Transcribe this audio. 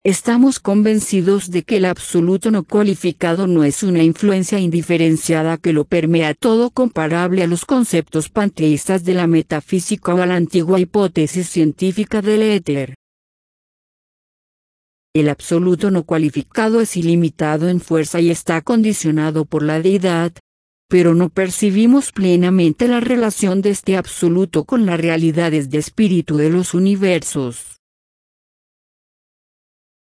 Estamos convencidos de que el absoluto no cualificado no es una influencia indiferenciada que lo permea todo, comparable a los conceptos panteístas de la metafísica o a la antigua hipótesis científica del éter. El absoluto no cualificado es ilimitado en fuerza y está condicionado por la deidad, pero no percibimos plenamente la relación de este absoluto con las realidades de espíritu de los universos.